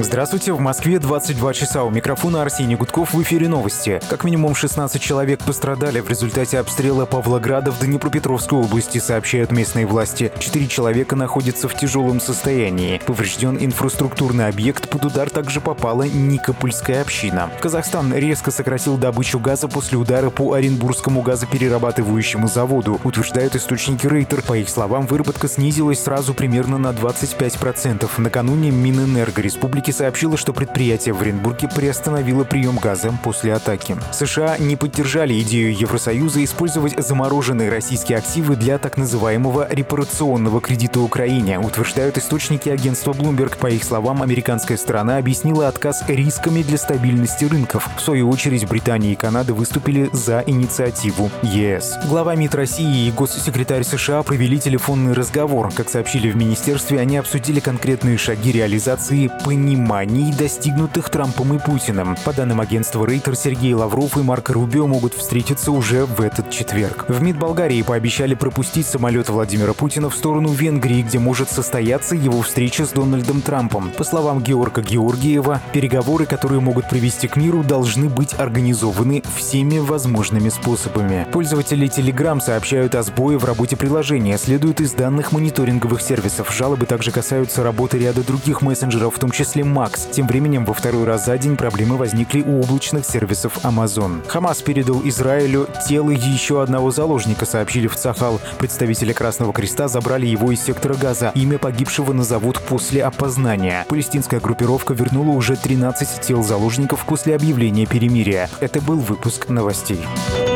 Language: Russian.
Здравствуйте, в Москве 22 часа. У микрофона Арсений Гудков, в эфире новости. Как минимум 16 человек пострадали в результате обстрела Павлограда в Днепропетровской области, сообщают местные власти. 4 человека находятся в тяжелом состоянии. Поврежден инфраструктурный объект, под удар также попала Никопольская община. Казахстан резко сократил добычу газа после удара по Оренбургскому газоперерабатывающему заводу, утверждают источники Рейтер. По их словам, выработка снизилась сразу примерно на 25%. Накануне Минэнерго Республики сообщила, что предприятие в Оренбурге приостановило прием газа после атаки. США не поддержали идею Евросоюза использовать замороженные российские активы для так называемого репарационного кредита Украине, утверждают источники агентства Bloomberg. По их словам, американская сторона объяснила отказ рисками для стабильности рынков. В свою очередь, Британия и Канада выступили за инициативу ЕС. Глава МИД России и госсекретарь США провели телефонный разговор. Как сообщили в министерстве, они обсудили конкретные шаги реализации пониманий, достигнутых Трампом и Путиным. По данным агентства Рейтер, Сергей Лавров и Марко Рубио могут встретиться уже в этот четверг. В МИД Болгарии пообещали пропустить самолет Владимира Путина в сторону Венгрии, где может состояться его встреча с Дональдом Трампом. По словам Георга Георгиева, переговоры, которые могут привести к миру, должны быть организованы всеми возможными способами. Пользователи Telegram сообщают о сбое в работе приложения, следует из данных мониторинговых сервисов. Жалобы также касаются работы ряда других мессенджеров, в том числе Max. Тем временем, во второй раз за день проблемы возникли у облачных сервисов Amazon. Хамас передал Израилю тело еще одного заложника, сообщили в Цахал. Представители Красного Креста забрали его из сектора Газа. Имя погибшего назовут после опознания. Палестинская группировка вернула уже 13 тел заложников после объявления перемирия. Это был выпуск новостей.